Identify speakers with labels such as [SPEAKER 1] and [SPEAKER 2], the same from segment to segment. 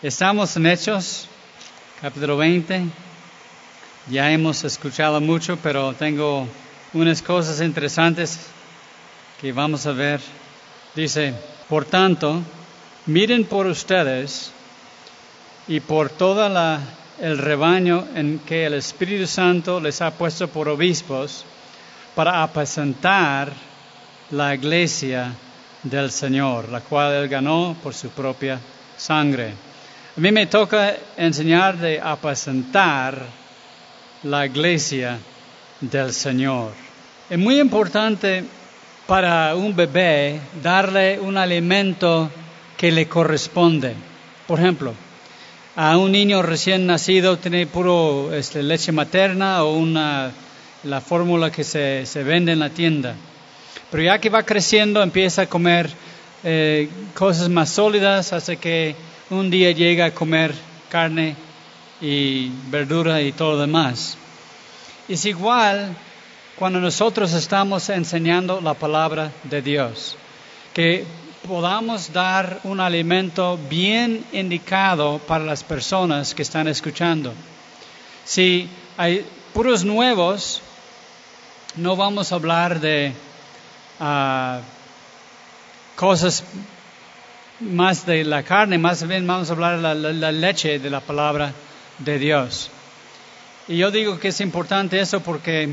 [SPEAKER 1] Estamos en Hechos, capítulo 20. Ya hemos escuchado mucho, pero tengo unas cosas interesantes que vamos a ver. Dice, por tanto, miren por ustedes y por todo el rebaño en que el Espíritu Santo les ha puesto por obispos para apacentar la iglesia del Señor, la cual Él ganó por su propia sangre. A mí me toca enseñar de apacentar la iglesia del Señor. Es muy importante para un bebé darle un alimento que le corresponde. Por ejemplo, a un niño recién nacido tiene puro leche materna o la fórmula que se vende en la tienda. Pero ya que va creciendo empieza a comer cosas más sólidas hasta que un día llega a comer carne y verdura y todo lo demás. Es igual cuando nosotros estamos enseñando la palabra de Dios, que podamos dar un alimento bien indicado para las personas que están escuchando. Si hay puros nuevos, no vamos a hablar de cosas más de la carne, más bien vamos a hablar de la leche de la palabra de Dios. Y yo digo que es importante eso porque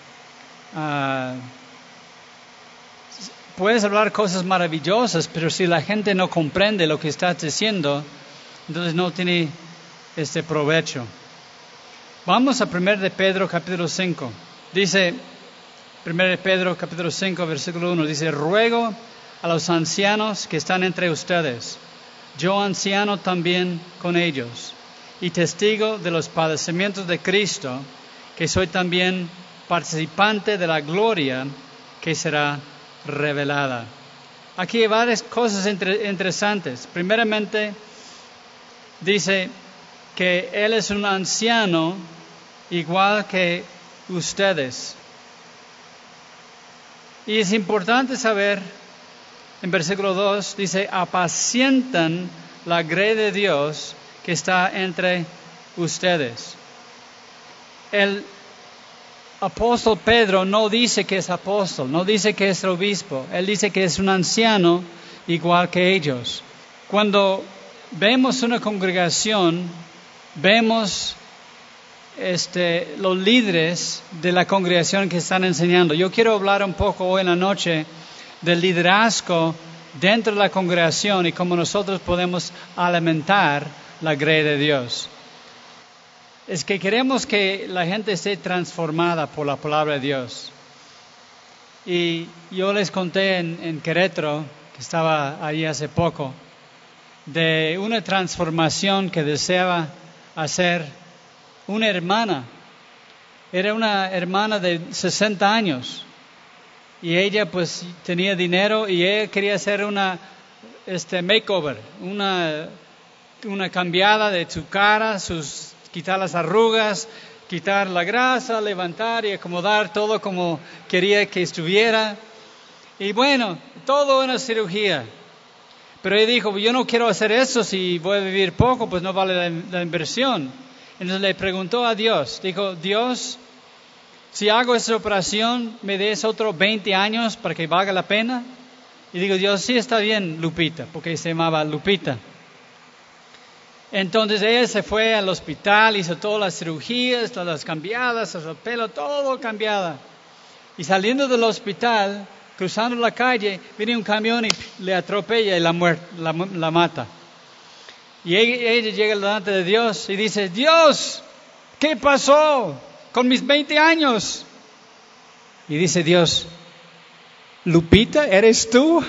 [SPEAKER 1] puedes hablar cosas maravillosas, pero si la gente no comprende lo que estás diciendo, entonces no tiene provecho. Vamos a 1 de Pedro capítulo 5. Dice 1 de Pedro capítulo 5 versículo 1, dice, ruego a los ancianos que están entre ustedes, yo anciano también con ellos, y testigo de los padecimientos de Cristo, que soy también participante de la gloria que será revelada. Aquí hay varias cosas interesantes. Primeramente, dice que Él es un anciano igual que ustedes. Y es importante saber, en versículo 2, dice, apacientan la grey de Dios que está entre ustedes. El apóstol Pedro no dice que es apóstol, no dice que es obispo, él dice que es un anciano igual que ellos. Cuando vemos una congregación, vemos los líderes de la congregación que están enseñando. Yo quiero hablar un poco hoy en la noche del liderazgo dentro de la congregación y cómo nosotros podemos alimentar la grey de Dios. Es que queremos que la gente esté transformada por la palabra de Dios. Y yo les conté en Querétaro, que estaba ahí hace poco, de una transformación que deseaba hacer una hermana. Era una hermana de 60 años. Y ella pues tenía dinero y ella quería hacer una makeover, una cambiada de su cara, quitar las arrugas, quitar la grasa, levantar y acomodar todo como quería que estuviera. Y bueno, todo una cirugía. Pero ella dijo, yo no quiero hacer eso, si voy a vivir poco, pues no vale la inversión. Entonces le preguntó a Dios, dijo, Dios, si hago esta operación, ¿me des otros 20 años para que valga la pena? Y digo, Dios, sí está bien, Lupita, porque se llamaba Lupita. Entonces ella se fue al hospital, hizo todas las cirugías, todas las cambiadas, el pelo, todo cambiado. Y saliendo del hospital, cruzando la calle, viene un camión y le atropella y la mata. Y ella llega delante de Dios y dice, Dios, ¿qué pasó con mis 20 años? Y dice Dios, Lupita, ¿eres tú?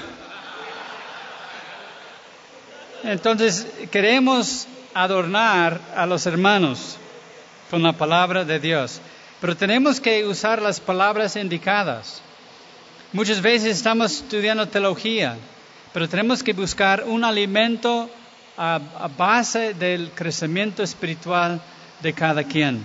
[SPEAKER 1] Entonces queremos adornar a los hermanos con la palabra de Dios, pero tenemos que usar las palabras indicadas. Muchas veces estamos estudiando teología, pero tenemos que buscar un alimento a base del crecimiento espiritual de cada quien.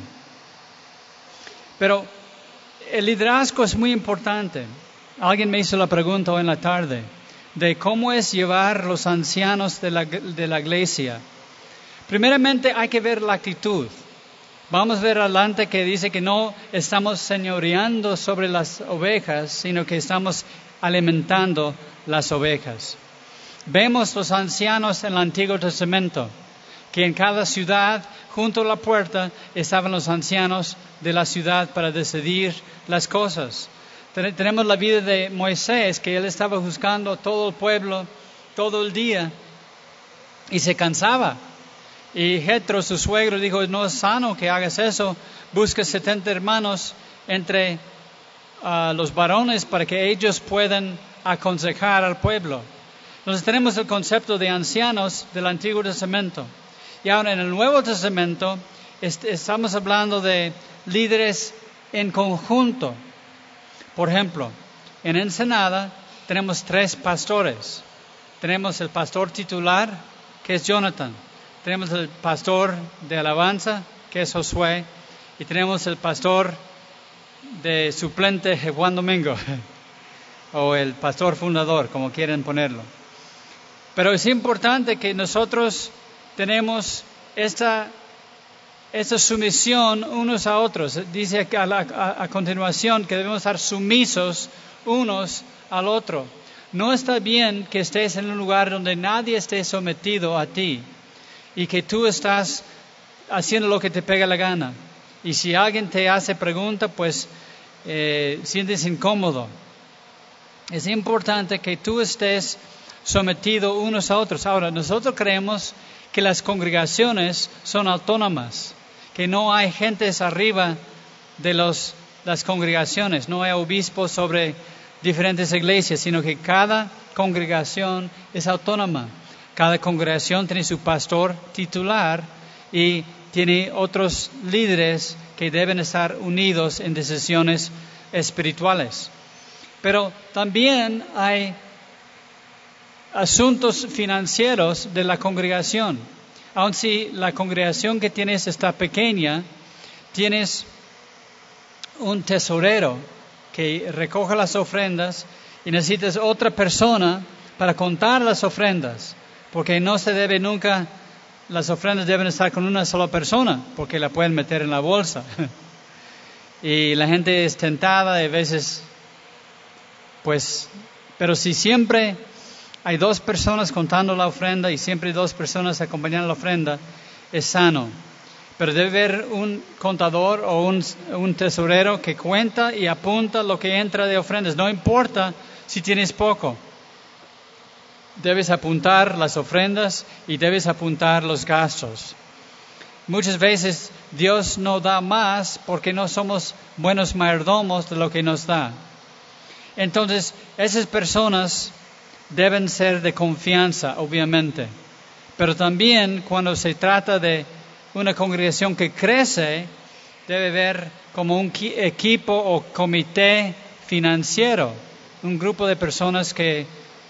[SPEAKER 1] Pero el liderazgo es muy importante. Alguien me hizo la pregunta hoy en la tarde de cómo es llevar los ancianos de la iglesia. Primeramente hay que ver la actitud. Vamos a ver adelante que dice que no estamos señoreando sobre las ovejas, sino que estamos alimentando las ovejas. Vemos los ancianos en el Antiguo Testamento, que en cada ciudad, junto a la puerta, estaban los ancianos de la ciudad para decidir las cosas. Tenemos la vida de Moisés, que él estaba juzgando a todo el pueblo todo el día y se cansaba. Y Jetro, su suegro, dijo, no es sano que hagas eso, busca 70 hermanos entre los varones para que ellos puedan aconsejar al pueblo. Entonces tenemos el concepto de ancianos del Antiguo Testamento. Y ahora en el Nuevo Testamento estamos hablando de líderes en conjunto. Por ejemplo, en Ensenada tenemos 3 pastores. Tenemos el pastor titular, que es Jonathan. Tenemos el pastor de alabanza, que es Josué. Y tenemos el pastor de suplente, Juan Domingo. O el pastor fundador, como quieren ponerlo. Pero es importante que nosotros tenemos esta sumisión unos a otros. Dice a continuación que debemos estar sumisos unos al otro. No está bien que estés en un lugar donde nadie esté sometido a ti y que tú estás haciendo lo que te pega la gana. Y si alguien te hace pregunta, pues sientes incómodo. Es importante que tú estés sometido unos a otros. Ahora, nosotros creemos que las congregaciones son autónomas, que no hay gentes arriba de las congregaciones, no hay obispos sobre diferentes iglesias, sino que cada congregación es autónoma. Cada congregación tiene su pastor titular y tiene otros líderes que deben estar unidos en decisiones espirituales. Pero también hay asuntos financieros de la congregación. Aun si la congregación que tienes está pequeña, tienes un tesorero que recoge las ofrendas y necesitas otra persona para contar las ofrendas, porque no se debe nunca, las ofrendas deben estar con una sola persona, porque la pueden meter en la bolsa. Y la gente es tentada, a veces, pues, pero si siempre hay 2 personas contando la ofrenda y siempre 2 personas acompañando la ofrenda, es sano. Pero debe haber un contador o un tesorero que cuenta y apunta lo que entra de ofrendas. No importa si tienes poco. Debes apuntar las ofrendas y debes apuntar los gastos. Muchas veces Dios no da más porque no somos buenos mayordomos de lo que nos da. Entonces, esas personas deben ser de confianza, obviamente. Pero también cuando se trata de una congregación que crece, debe haber como un equipo o comité financiero, un grupo de personas que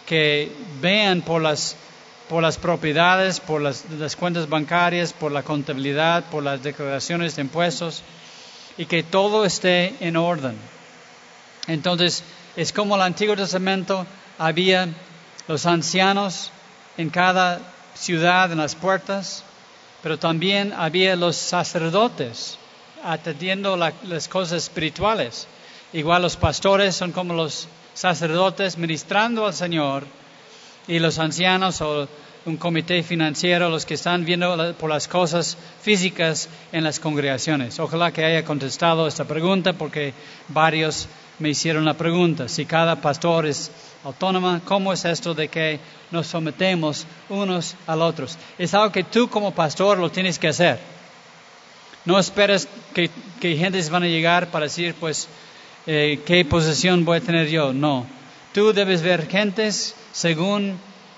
[SPEAKER 1] vean por las propiedades, por las cuentas bancarias, por la contabilidad, por las declaraciones de impuestos y que todo esté en orden. Entonces, es como el Antiguo Testamento, había los ancianos en cada ciudad, en las puertas, pero también había los sacerdotes atendiendo las cosas espirituales. Igual los pastores son como los sacerdotes ministrando al Señor y los ancianos o un comité financiero, los que están viendo por las cosas físicas en las congregaciones. Ojalá que haya contestado esta pregunta porque varios me hicieron la pregunta. Si cada pastor es autónoma, ¿cómo es esto de que nos sometemos unos a los otros? Es algo que tú como pastor lo tienes que hacer. No esperes que gentes van a llegar para decir, pues, ¿qué posición voy a tener yo? No. Tú debes ver gentes según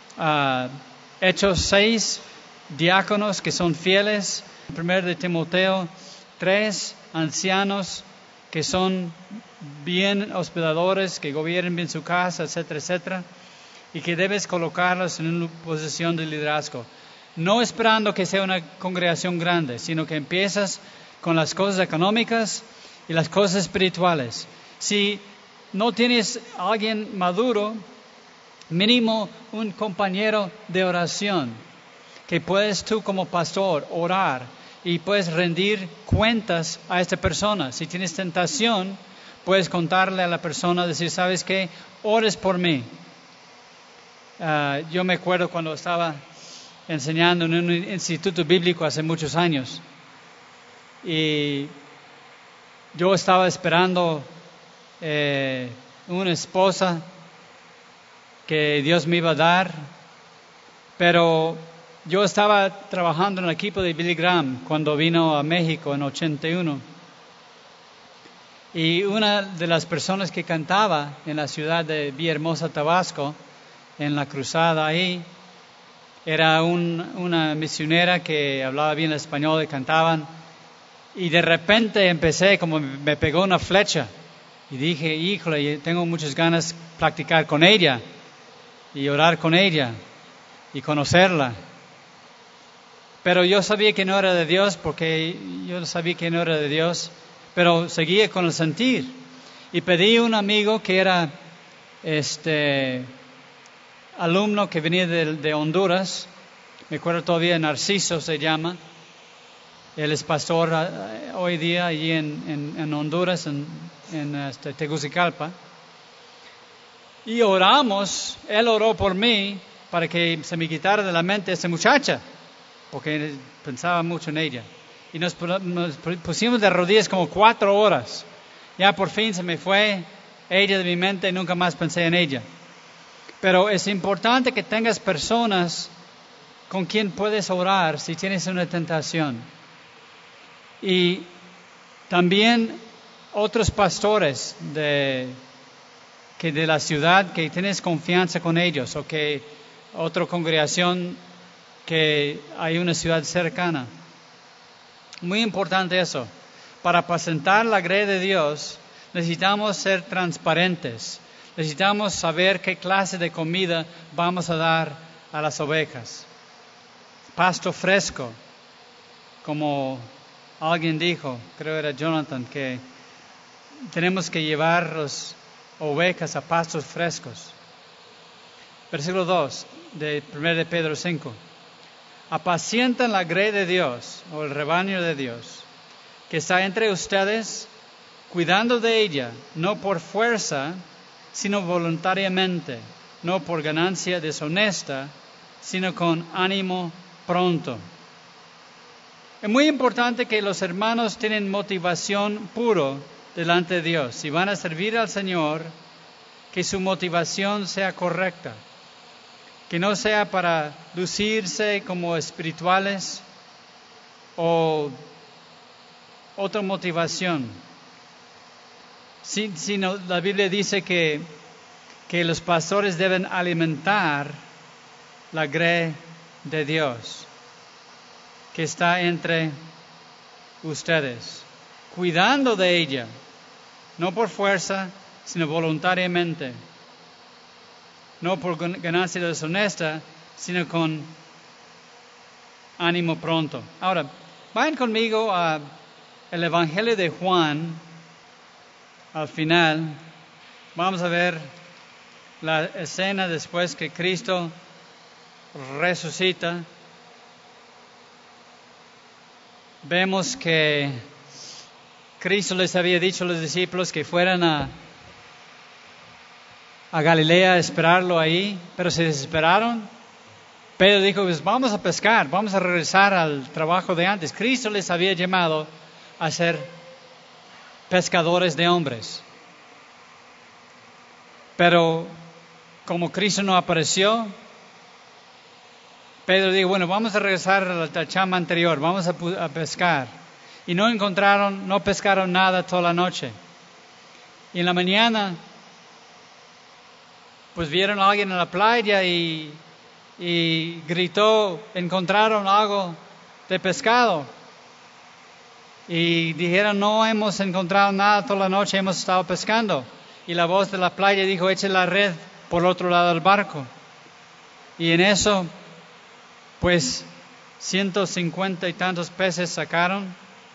[SPEAKER 1] Hechos 6, diáconos que son fieles. 1 de Timoteo 3, ancianos que son bien hospedadores, que gobiernen bien su casa, etcétera, etcétera. Y que debes colocarlos en una posición de liderazgo. No esperando que sea una congregación grande, sino que empiezas con las cosas económicas y las cosas espirituales. Si no tienes a alguien maduro, mínimo un compañero de oración. que puedes tú como pastor orar y puedes rendir cuentas a esta persona. Si tienes tentación, puedes contarle a la persona, decir, ¿sabes qué? Ores por mí. Yo me acuerdo cuando estaba enseñando en un instituto bíblico hace muchos años. Y yo estaba esperando una esposa que Dios me iba a dar, pero yo estaba trabajando en el equipo de Billy Graham cuando vino a México en 81. Y una de las personas que cantaba en la ciudad de Villahermosa, Tabasco, en la cruzada ahí, era una misionera que hablaba bien español y cantaban. Y de repente empecé, como me pegó una flecha. Y dije, híjole, tengo muchas ganas de practicar con ella. Y orar con ella. Y conocerla. Pero yo sabía que no era de Dios, porque yo sabía que no era de Dios. Pero seguía con el sentir. Y pedí a un amigo que era alumno que venía de Honduras. Me acuerdo todavía, Narciso se llama. Él es pastor hoy día allí en Honduras, en Tegucigalpa. Y oramos, él oró por mí para que se me quitara de la mente esa muchacha, porque pensaba mucho en ella. Y nos pusimos de rodillas como 4 horas. Ya por fin se me fue ella de mi mente y nunca más pensé en ella. Pero es importante que tengas personas con quien puedes orar si tienes una tentación. Y también otros pastores de la ciudad que tienes confianza con ellos, o que otra congregación que hay una ciudad cercana. Muy importante eso. Para apacentar la grey de Dios necesitamos ser transparentes. Necesitamos saber qué clase de comida vamos a dar a las ovejas. Pasto fresco, como alguien dijo, creo era Jonathan, que tenemos que llevar las ovejas a pastos frescos. Versículo 2 de 1 de Pedro 5. Apacientan la grey de Dios, o el rebaño de Dios, que está entre ustedes, cuidando de ella, no por fuerza, sino voluntariamente, no por ganancia deshonesta, sino con ánimo pronto. Es muy importante que los hermanos tienen motivación puro delante de Dios. Si van a servir al Señor, que su motivación sea correcta. Que no sea para lucirse como espirituales o otra motivación. Sino la Biblia dice que los pastores deben alimentar la grey de Dios que está entre ustedes, cuidando de ella, no por fuerza, sino voluntariamente, no por ganancia deshonesta, sino con ánimo pronto. Ahora, vayan conmigo al Evangelio de Juan. Al final, vamos a ver la escena después que Cristo resucita. Vemos que Cristo les había dicho a los discípulos que fueran a Galilea a esperarlo ahí, pero se desesperaron. Pedro dijo, pues vamos a pescar, vamos a regresar al trabajo de antes. Cristo les había llamado a ser pescadores de hombres. Pero como Cristo no apareció, Pedro dijo, bueno, vamos a regresar a la chamba anterior, vamos a pescar. Y no pescaron nada toda la noche. Y en la mañana, pues vieron a alguien en la playa y gritó, encontraron algo de pescado. Y dijeron, no hemos encontrado nada toda la noche, hemos estado pescando. Y la voz de la playa dijo, eche la red por el otro lado del barco. Y en eso, pues 150 y tantos peces sacaron.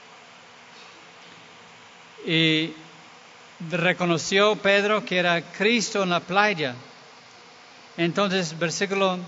[SPEAKER 1] Y reconoció Pedro que era Cristo en la playa. Entonces, versículo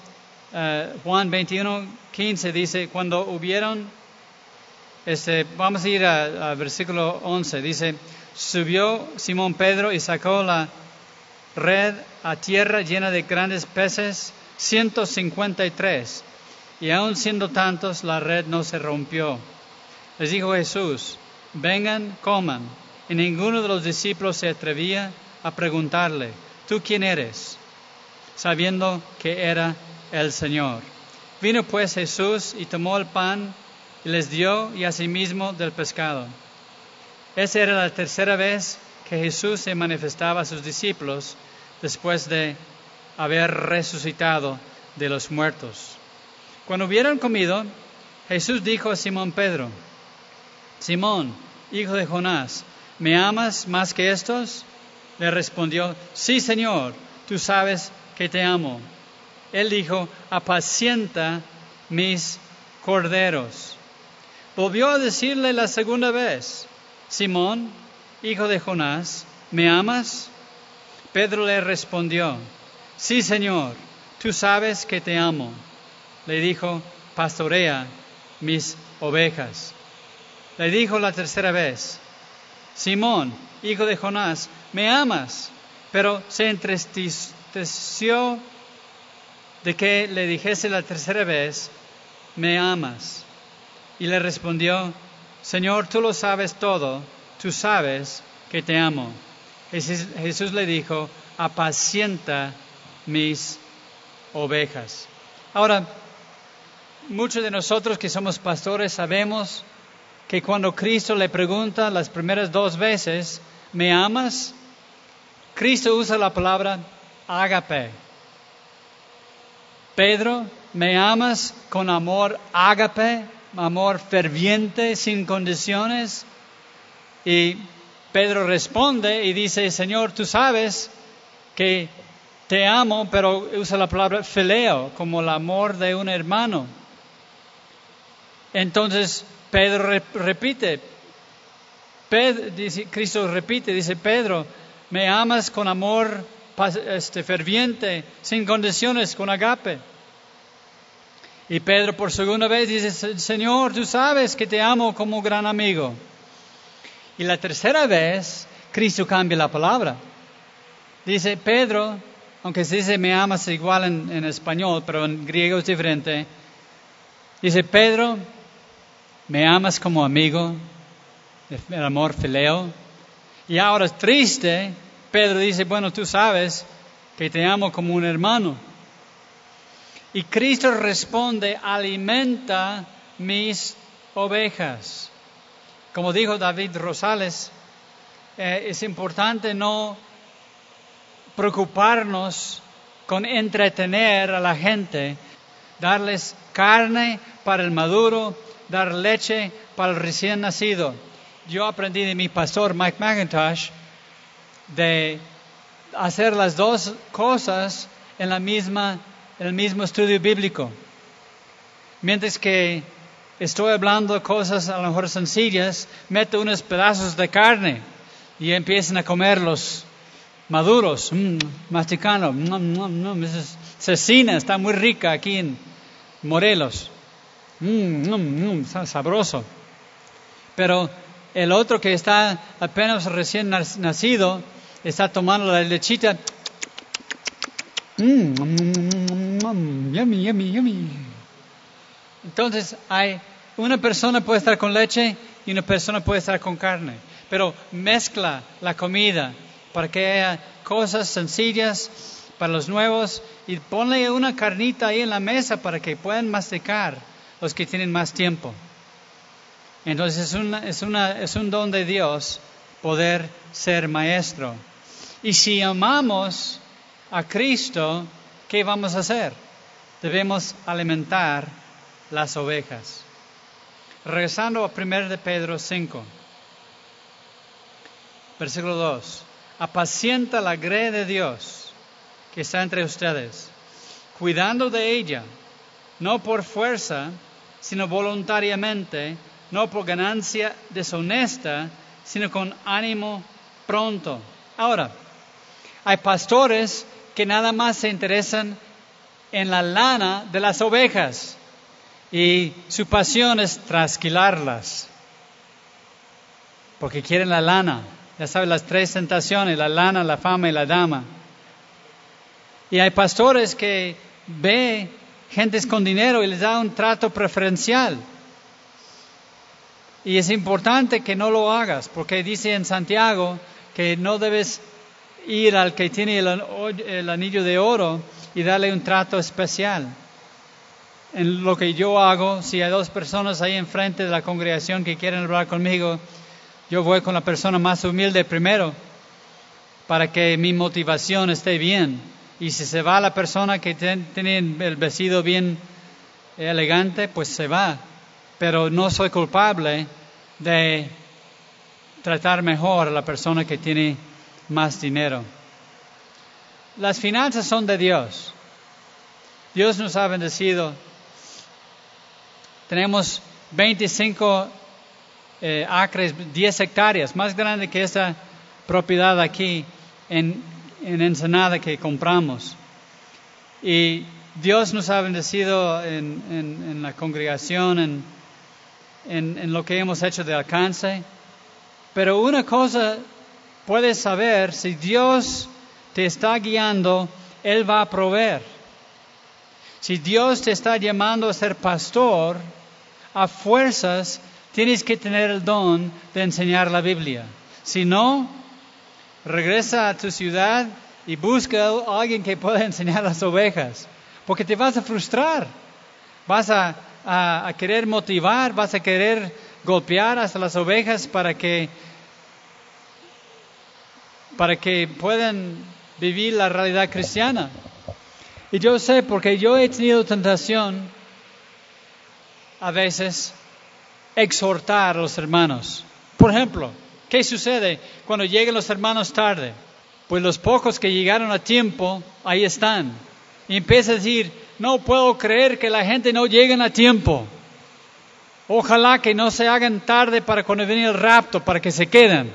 [SPEAKER 1] Juan 21:15 dice, cuando hubieron, vamos a ir a versículo 11, dice, subió Simón Pedro y sacó la red a tierra llena de grandes peces, 153, y aun siendo tantos, la red no se rompió. Les dijo Jesús, vengan, coman. Y ninguno de los discípulos se atrevía a preguntarle, ¿tú quién eres? Sabiendo que era el Señor. Vino pues Jesús y tomó el pan y les dio, y asimismo del pescado. Esa era la tercera vez que Jesús se manifestaba a sus discípulos después de haber resucitado de los muertos. Cuando hubieron comido, Jesús dijo a Simón Pedro, Simón, hijo de Jonás, ¿me amas más que estos? Le respondió, sí, Señor, tú sabes que te amo. Él dijo, apacienta mis corderos. Volvió a decirle la segunda vez, Simón, hijo de Jonás, ¿me amas? Pedro le respondió, sí, Señor, tú sabes que te amo. Le dijo, pastorea mis ovejas. Le dijo la tercera vez, Simón, hijo de Jonás, ¿me amas? Pero se entristeció de que le dijese la tercera vez, ¿me amas? Y le respondió, Señor, tú lo sabes todo, tú sabes que te amo. Jesús le dijo, apacienta mis ovejas. Ahora, muchos de nosotros que somos pastores sabemos que cuando Cristo le pregunta las primeras 2 veces, ¿me amas? Cristo usa la palabra ágape. Pedro, ¿me amas con amor ágape, amor ferviente, sin condiciones? Y Pedro responde y dice, Señor, tú sabes que te amo, pero usa la palabra phileo, como el amor de un hermano. Entonces Pedro repite, Cristo repite, dice Pedro, ¿me amas con amor ferviente, sin condiciones, con agape? Y Pedro por segunda vez dice, Señor, tú sabes que te amo como gran amigo. Y la tercera vez, Cristo cambia la palabra. Dice, Pedro, aunque se dice me amas igual en español, pero en griego es diferente. Dice, Pedro, ¿me amas como amigo? El amor phileo. Y ahora es triste, Pedro dice, bueno, tú sabes que te amo como un hermano. Y Cristo responde, alimenta mis ovejas. Como dijo David Rosales, es importante no preocuparnos con entretener a la gente, darles carne para el maduro, dar leche para el recién nacido. Yo aprendí de mi pastor Mike McIntosh de hacer las dos cosas en el mismo estudio bíblico. Mientras que estoy hablando de cosas a lo mejor sencillas, meto unos pedazos de carne y empiezan a comerlos maduros, masticando. Cecina está muy rica aquí en Morelos. Está sabroso. Pero el otro que está apenas recién nacido está tomando la lechita. Yummy, yummy, yummy. Entonces, una persona puede estar con leche y una persona puede estar con carne. Pero mezcla la comida para que haya cosas sencillas para los nuevos y ponle una carnita ahí en la mesa para que puedan masticar los que tienen más tiempo. Entonces es un don de Dios poder ser maestro. Y si amamos a Cristo, ¿qué vamos a hacer? Debemos alimentar las ovejas. Regresando a 1 de Pedro 5, versículo 2. Apacienta la grey de Dios que está entre ustedes, cuidando de ella, no por fuerza, sino voluntariamente, no por ganancia deshonesta, sino con ánimo pronto. Ahora, hay pastores que nada más se interesan en la lana de las ovejas y su pasión es trasquilarlas, porque quieren la lana. Ya sabes, las 3 tentaciones: la lana, la fama y la dama. Y hay pastores que ven gentes con dinero y les da un trato preferencial. Y es importante que no lo hagas, porque dice en Santiago que no debes ir al que tiene el anillo de oro y darle un trato especial. En lo que yo hago, si hay 2 personas ahí enfrente de la congregación que quieren hablar conmigo, yo voy con la persona más humilde primero, para que mi motivación esté bien. Y si se va la persona que tiene el vestido bien elegante, pues se va. Pero no soy culpable de tratar mejor a la persona que tiene más dinero. Las finanzas son de Dios. Dios nos ha bendecido. Tenemos 25 acres, 10 hectáreas, más grande que esta propiedad aquí en Ensenada que compramos. Y Dios nos ha bendecido en la congregación, en lo que hemos hecho de alcance. Pero una cosa puedes saber: si Dios te está guiando, Él va a proveer. Si Dios te está llamando a ser pastor, a fuerzas tienes que tener el don de enseñar la Biblia. Si no, regresa a tu ciudad y busca a alguien que pueda enseñar las ovejas, porque te vas a frustrar. Vas a querer motivar, vas a querer golpear hasta las ovejas para que puedan vivir la realidad cristiana. Y yo sé, porque yo he tenido tentación a veces exhortar a los hermanos. Por ejemplo, ¿qué sucede cuando llegan los hermanos tarde? Pues los pocos que llegaron a tiempo, ahí están. Y empieza a decir: no puedo creer que la gente no llegue a tiempo. Ojalá que no se hagan tarde para cuando viene el rapto, para que se queden.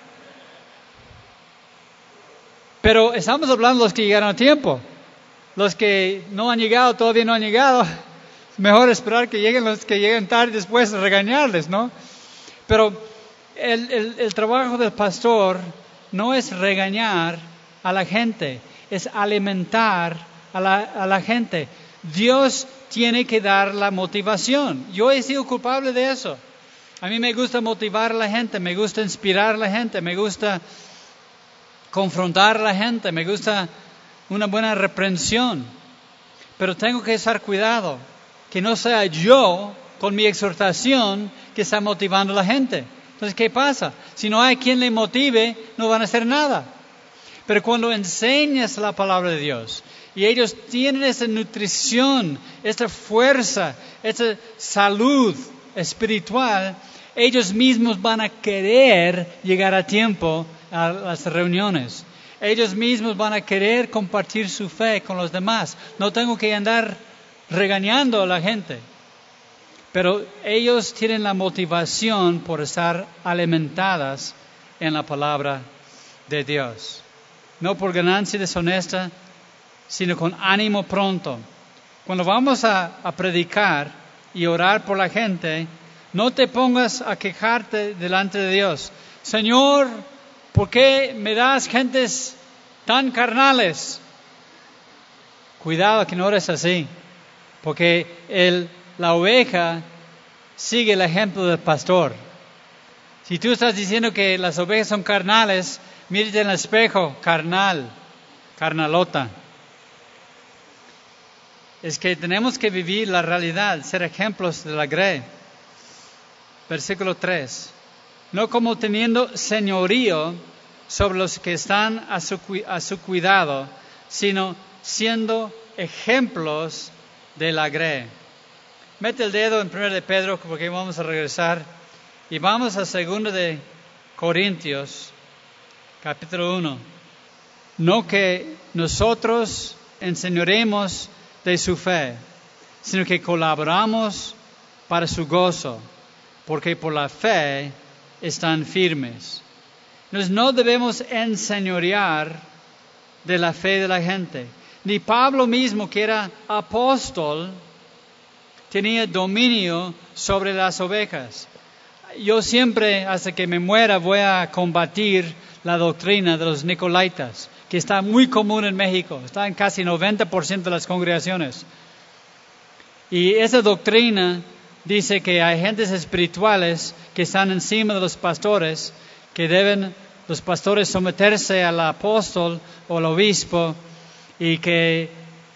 [SPEAKER 1] Pero estamos hablando de los que llegaron a tiempo. Los que no han llegado, todavía no han llegado. Mejor esperar que lleguen los que lleguen tarde y después regañarles, ¿no? Pero el trabajo del pastor no es regañar a la gente, es alimentar a la gente. Dios tiene que dar la motivación. Yo he sido culpable de eso. A mí me gusta motivar a la gente, me gusta inspirar a la gente, me gusta confrontar a la gente, me gusta una buena reprensión. Pero tengo que estar cuidado que no sea yo, con mi exhortación, que está motivando a la gente. Entonces, ¿qué pasa? Si no hay quien le motive, no van a hacer nada. Pero cuando enseñas la palabra de Dios y ellos tienen esa nutrición, esta fuerza, esta salud espiritual, ellos mismos van a querer llegar a tiempo a las reuniones. Ellos mismos van a querer compartir su fe con los demás. No tengo que andar regañando a la gente. Pero ellos tienen la motivación por estar alimentadas en la palabra de Dios. No por ganancia deshonesta, sino con ánimo pronto. Cuando vamos a predicar y orar por la gente, no te pongas a quejarte delante de Dios. Señor, ¿por qué me das gentes tan carnales? Cuidado que no eres así. Porque la oveja sigue el ejemplo del pastor. Si tú estás diciendo que las ovejas son carnales, mírate en el espejo, carnalota. Es que tenemos que vivir la realidad, ser ejemplos de la grey. Versículo 3. No como teniendo señorío sobre los que están a su cuidado, sino siendo ejemplos de la grey. Mete el dedo en 1 de Pedro, porque vamos a regresar. Y vamos a 2 de Corintios, capítulo 1. No que nosotros enseñoremos de su fe, sino que colaboramos para su gozo, porque por la fe están firmes. Entonces no debemos enseñorear de la fe de la gente. Ni Pablo mismo, que era apóstol, tenía dominio sobre las ovejas. Yo siempre, hasta que me muera, voy a combatir la doctrina de los nicolaitas, que está muy común en México, está en casi 90% de las congregaciones. Y esa doctrina dice que hay gentes espirituales que están encima de los pastores, que deben los pastores someterse al apóstol o al obispo, y que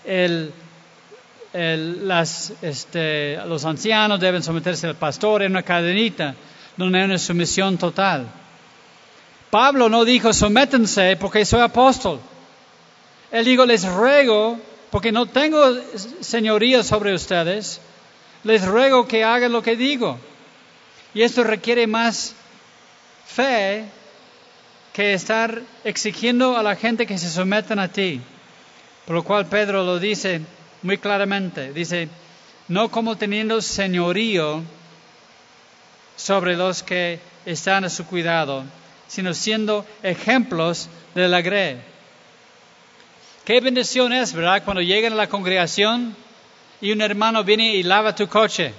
[SPEAKER 1] los ancianos deben someterse al pastor en una cadenita, donde hay una sumisión total. Pablo no dijo sométense porque soy apóstol. Él dijo, les ruego, porque no tengo señoría sobre ustedes, les ruego que hagan lo que digo. Y esto requiere más fe que estar exigiendo a la gente que se sometan a ti. Por lo cual Pedro lo dice muy claramente. Dice, no como teniendo señorío sobre los que están a su cuidado, sino siendo ejemplos de la grey. Qué bendición es, ¿verdad? Cuando llegan a la congregación y un hermano viene y lava tu coche.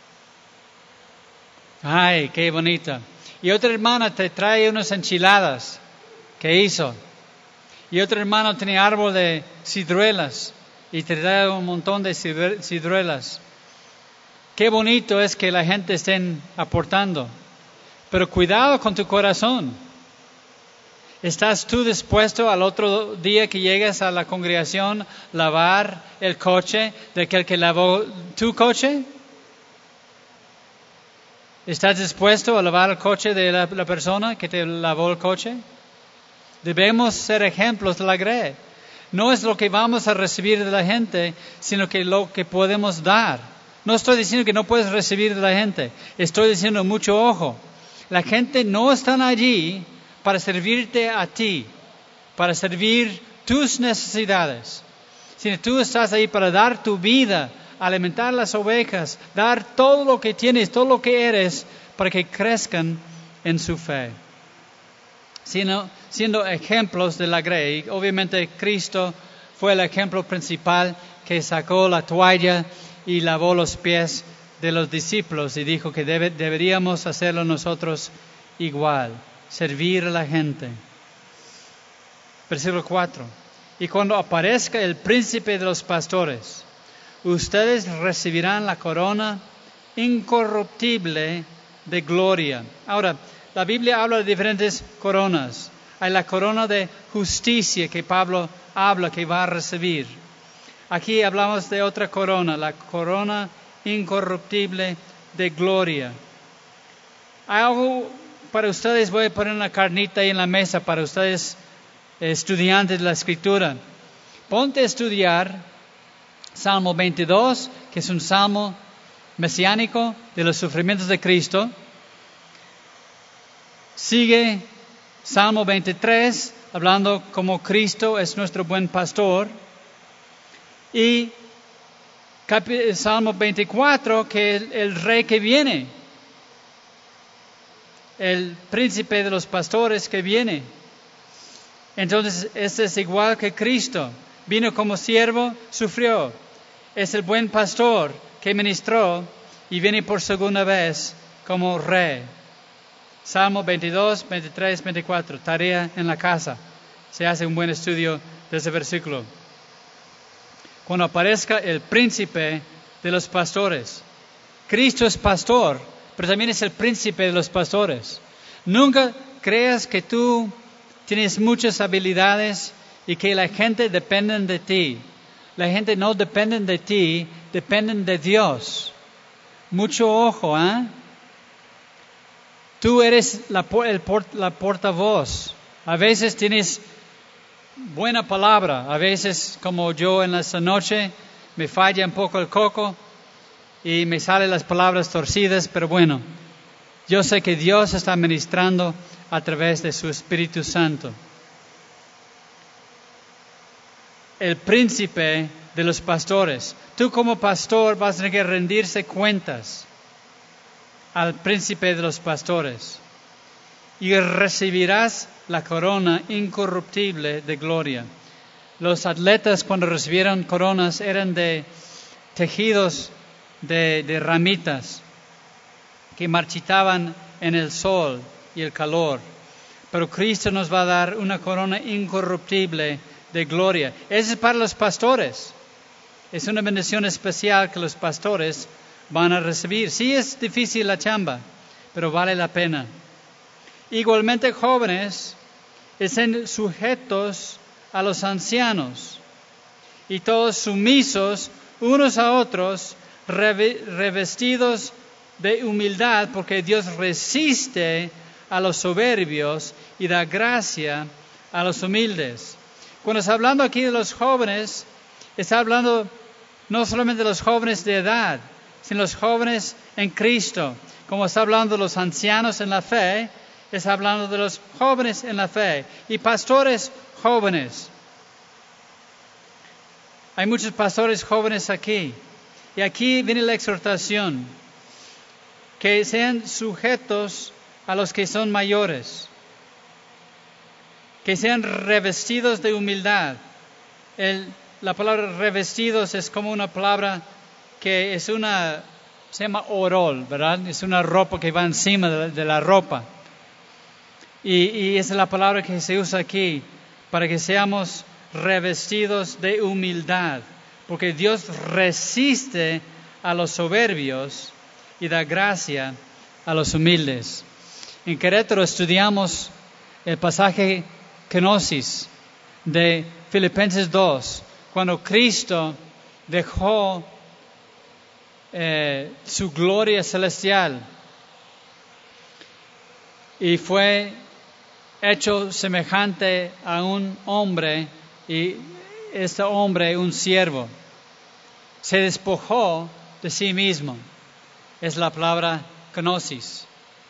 [SPEAKER 1] Ay, qué bonito. Y otra hermana te trae unas enchiladas que hizo. Y otro hermano tiene árbol de ciruelas y te trae un montón de ciruelas. Qué bonito es que la gente esté aportando. Pero cuidado con tu corazón. ¿Estás tú dispuesto al otro día que llegas a la congregación lavar el coche de aquel que lavó tu coche? ¿Estás dispuesto a lavar el coche de la persona que te lavó el coche? Debemos ser ejemplos de la grey. No es lo que vamos a recibir de la gente, sino que lo que podemos dar. No estoy diciendo que no puedes recibir de la gente. Estoy diciendo mucho ojo. La gente no está allí para servirte a ti, para servir tus necesidades. Sino tú estás ahí para dar tu vida, alimentar las ovejas, dar todo lo que tienes, todo lo que eres, para que crezcan en su fe. Siendo ejemplos de la grey. Obviamente Cristo fue el ejemplo principal que sacó la toalla y lavó los pies de los discípulos y dijo que deberíamos hacerlo nosotros igual, servir a la gente. Versículo 4. Y cuando aparezca el príncipe de los pastores, ustedes recibirán la corona incorruptible de gloria. Ahora, la Biblia habla de diferentes coronas. Hay la corona de justicia que Pablo habla que va a recibir. Aquí hablamos de otra corona, la corona incorruptible de gloria. Hay algo para ustedes, voy a poner una carnita ahí en la mesa para ustedes, estudiantes de la Escritura. Ponte a estudiar Salmo 22, que es un salmo mesiánico de los sufrimientos de Cristo. Sigue Salmo 23, hablando como Cristo es nuestro buen pastor. Y Salmo 24, que es el rey que viene. El príncipe de los pastores que viene. Entonces, este es igual que Cristo. Vino como siervo, sufrió. Es el buen pastor que ministró y viene por segunda vez como rey. Salmo 22, 23, 24. Tarea en la casa. Se hace un buen estudio de ese versículo. Cuando aparezca el príncipe de los pastores. Cristo es pastor, pero también es el príncipe de los pastores. Nunca creas que tú tienes muchas habilidades y que la gente depende de ti. La gente no depende de ti, dependen de Dios. Mucho ojo, ¿eh? Tú eres la portavoz. A veces tienes buena palabra. A veces, como yo en esta noche, me falla un poco el coco y me salen las palabras torcidas, pero bueno, yo sé que Dios está ministrando a través de su Espíritu Santo. El príncipe de los pastores. Tú como pastor vas a tener que rendirse cuentas al príncipe de los pastores y recibirás la corona incorruptible de gloria. Los atletas cuando recibieron coronas eran de tejidos de ramitas que marchitaban en el sol y el calor. Pero Cristo nos va a dar una corona incorruptible de gloria. Eso es para los pastores. Es una bendición especial que los pastores van a recibir. Sí es difícil la chamba, pero vale la pena. Igualmente, jóvenes, estén sujetos a los ancianos y todos sumisos unos a otros, revestidos de humildad, porque Dios resiste a los soberbios y da gracia a los humildes. Cuando está hablando aquí de los jóvenes, está hablando no solamente de los jóvenes de edad, sino los jóvenes en Cristo. Como está hablando de los ancianos en la fe, está hablando de los jóvenes en la fe y pastores jóvenes. Hay muchos pastores jóvenes aquí. Y aquí viene la exhortación, que sean sujetos a los que son mayores, que sean revestidos de humildad. La palabra revestidos es como una palabra que se llama orol, ¿verdad? Es una ropa que va encima de la ropa. Y esa es la palabra que se usa aquí, para que seamos revestidos de humildad, porque Dios resiste a los soberbios y da gracia a los humildes. En Querétaro estudiamos el pasaje Kenosis de Filipenses 2, cuando Cristo dejó su gloria celestial y fue hecho semejante a un hombre, y este hombre, un siervo, se despojó de sí mismo. Es la palabra kenosis.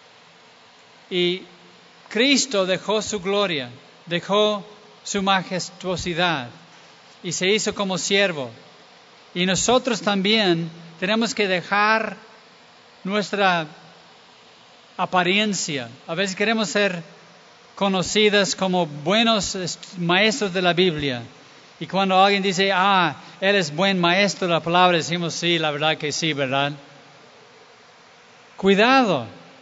[SPEAKER 1] Y Cristo dejó su gloria, dejó su majestuosidad y se hizo como siervo. Y nosotros también tenemos que dejar nuestra apariencia. A veces queremos ser conocidas como buenos maestros de la Biblia. Y cuando alguien dice, él es buen maestro de la palabra, decimos, sí, la verdad que sí, ¿verdad? Cuidado.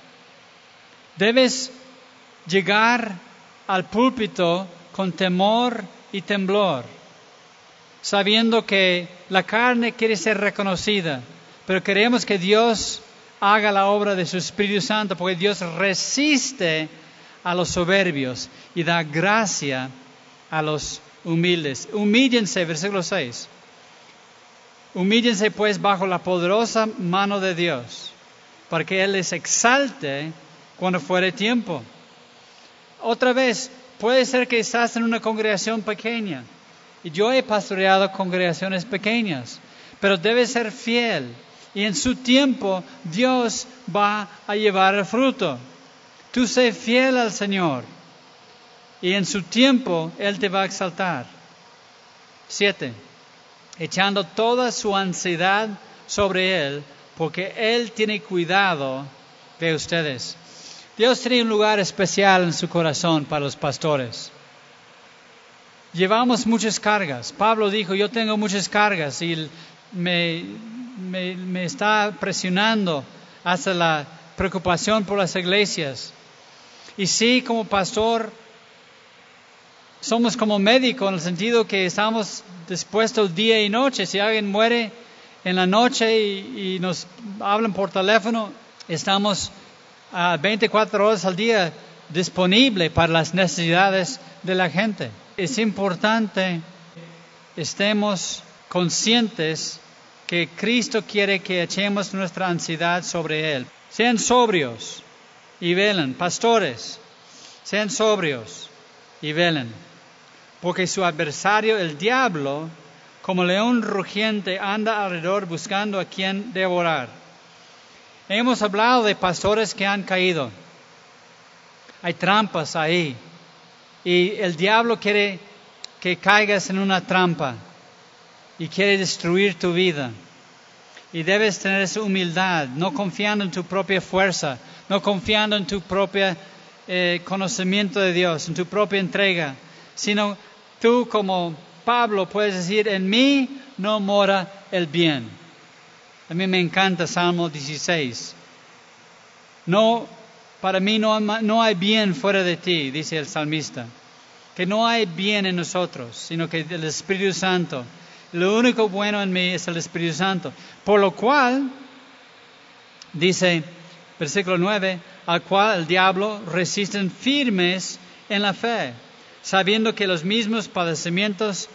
[SPEAKER 1] Debes llegar al púlpito con temor y temblor, sabiendo que la carne quiere ser reconocida, pero queremos que Dios haga la obra de su Espíritu Santo, porque Dios resiste a los soberbios y da gracia a los humildes. Humíllense, versículo 6. Humíllense pues bajo la poderosa mano de Dios, para que Él les exalte cuando fuere tiempo. Otra vez, puede ser que estás en una congregación pequeña, y yo he pastoreado congregaciones pequeñas, pero debes ser fiel, y en su tiempo Dios va a llevar el fruto. Tú sé fiel al Señor, y en su tiempo Él te va a exaltar. 7. Echando toda su ansiedad sobre Él, porque Él tiene cuidado de ustedes. Dios tiene un lugar especial en su corazón para los pastores. Llevamos muchas cargas. Pablo dijo, yo tengo muchas cargas y me está presionando hasta la preocupación por las iglesias. Y sí, como pastor, somos como médico en el sentido que estamos dispuestos día y noche. Si alguien muere en la noche y nos hablan por teléfono, estamos 24 horas al día disponible para las necesidades de la gente. Es importante que estemos conscientes que Cristo quiere que echemos nuestra ansiedad sobre Él. Sean sobrios y velen. Pastores, sean sobrios y velen. Porque su adversario, el diablo, como león rugiente, anda alrededor buscando a quien devorar. Hemos hablado de pastores que han caído. Hay trampas ahí. Y el diablo quiere que caigas en una trampa. Y quiere destruir tu vida. Y debes tener esa humildad, no confiando en tu propia fuerza, no confiando en tu propio conocimiento de Dios, en tu propia entrega, sino tú como Pablo, puedes decir, en mí no mora el bien. A mí me encanta Salmo 16. No, para mí no hay bien fuera de ti, dice el salmista. Que no hay bien en nosotros, sino que el Espíritu Santo. Lo único bueno en mí es el Espíritu Santo. Por lo cual, dice, versículo 9, al cual el diablo resisten firmes en la fe, sabiendo que los mismos padecimientos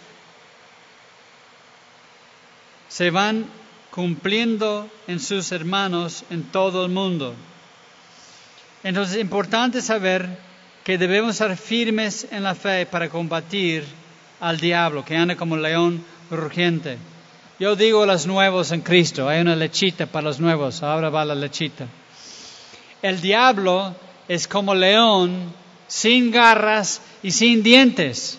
[SPEAKER 1] se van cumpliendo en sus hermanos en todo el mundo. Entonces es importante saber que debemos ser firmes en la fe para combatir al diablo que anda como león rugiente. Yo digo a los nuevos en Cristo, hay una lechita para los nuevos, ahora va la lechita. El diablo es como león sin garras y sin dientes.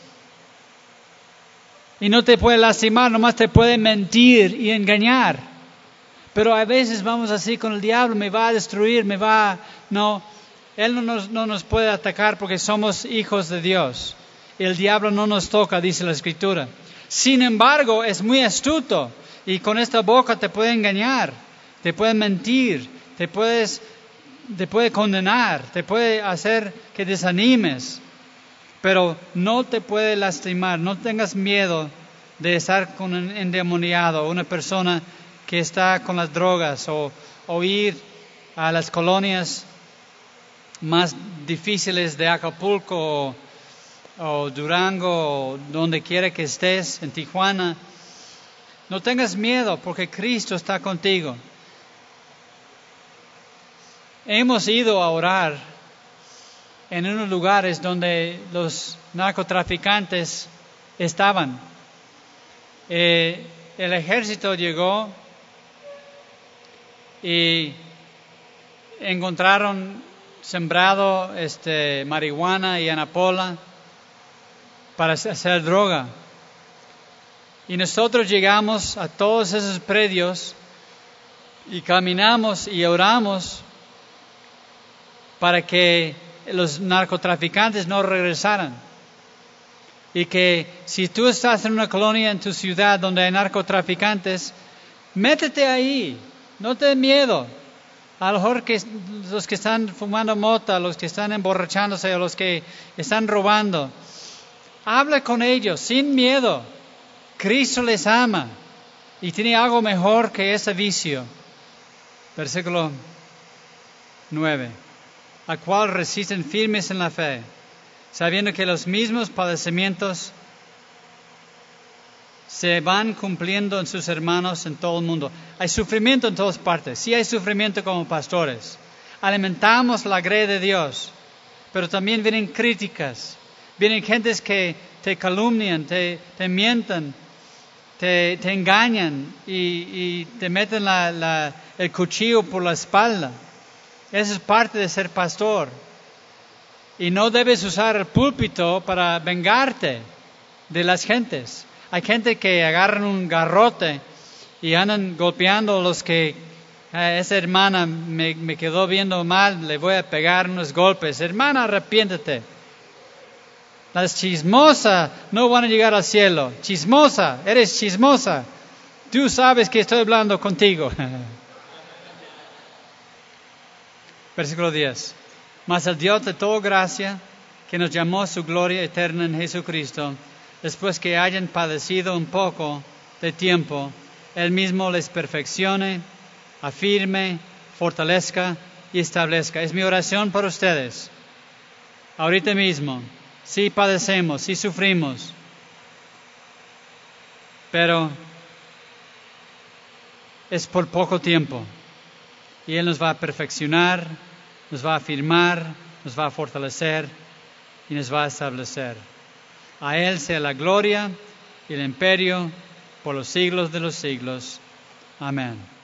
[SPEAKER 1] Y no te puede lastimar, nomás te puede mentir y engañar. Pero a veces vamos así con el diablo, me va a destruir, No, él no nos puede atacar porque somos hijos de Dios. El diablo no nos toca, dice la Escritura. Sin embargo, es muy astuto y con esta boca te puede engañar, te puede mentir, te puede condenar, te puede hacer que desanimes, pero no te puede lastimar. No tengas miedo de estar con un endemoniado, una persona que está con las drogas o ir a las colonias más difíciles de Acapulco o Durango o donde quiera que estés, en Tijuana. No tengas miedo porque Cristo está contigo. Hemos ido a orar en unos lugares donde los narcotraficantes estaban. El ejército llegó y encontraron sembrado marihuana y amapola para hacer droga. Y nosotros llegamos a todos esos predios y caminamos y oramos para que los narcotraficantes no regresaran. Y que si tú estás en una colonia en tu ciudad donde hay narcotraficantes, métete ahí, no te dé miedo. A lo mejor que los que están fumando mota, los que están emborrachándose o los que están robando, habla con ellos sin miedo. Cristo les ama y tiene algo mejor que ese vicio. Versículo 9. A cual resisten firmes en la fe, sabiendo que los mismos padecimientos se van cumpliendo en sus hermanos en todo el mundo. Hay sufrimiento en todas partes. Sí hay sufrimiento como pastores. Alimentamos la grey de Dios, pero también vienen críticas. Vienen gentes que te calumnian, te mientan, te engañan y te meten el cuchillo por la espalda. Eso es parte de ser pastor. Y no debes usar el púlpito para vengarte de las gentes. Hay gente que agarran un garrote y andan golpeando a los que esa hermana me quedó viendo mal, le voy a pegar unos golpes. Hermana, arrepiéntete. Las chismosas no van a llegar al cielo. Chismosa, eres chismosa. Tú sabes que estoy hablando contigo. Versículo 10. Mas el Dios de toda gracia, que nos llamó a su gloria eterna en Jesucristo, después que hayan padecido un poco de tiempo, Él mismo les perfeccione, afirme, fortalezca y establezca. Es mi oración para ustedes. Ahorita mismo, sí padecemos, sí sufrimos, pero es por poco tiempo. Y Él nos va a perfeccionar, nos va a afirmar, nos va a fortalecer y nos va a establecer. A Él sea la gloria y el imperio por los siglos de los siglos. Amén.